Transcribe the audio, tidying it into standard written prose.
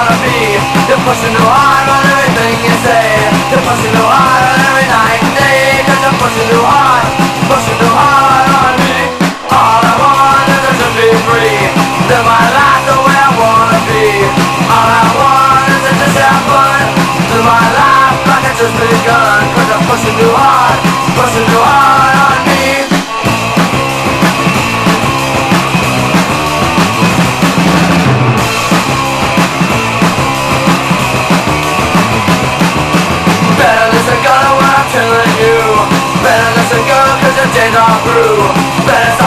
wanna be. You're pushing too hard on everything you say. You're pushing too hard on every night and day. Cause you're pushing too hard on me. All I want is to be free. Live my life the way I wanna be. All I want is to just have fun. Live my life like it's just begun. Cause I'm pushing too hard on me. Better listen, girl, when I'm telling you. Better listen, girl, cause your days are through. Better stop